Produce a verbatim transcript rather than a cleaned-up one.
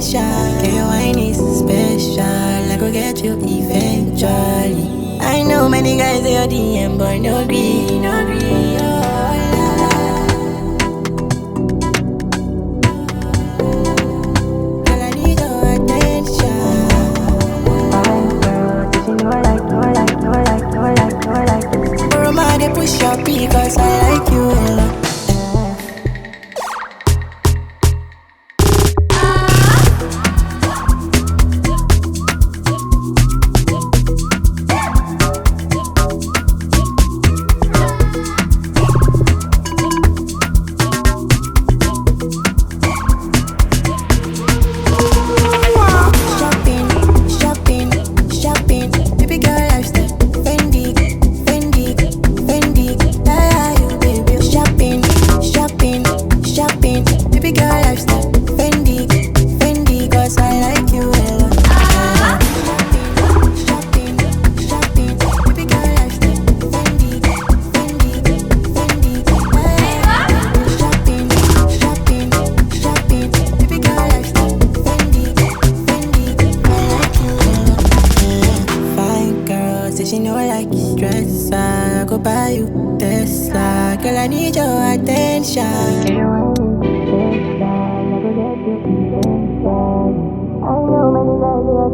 attention. Girl, your wine is special. I go get you eventually. I know many guys they are D M, but no green, no green. Oh, girl, I need your attention. Fine girl, did you know I like, know I like, know I like, know I like, know I like. Roma, they push your P cause I like you a lot. She know I like stress, I go buy you Tesla. Girl, I need your attention. I know many guys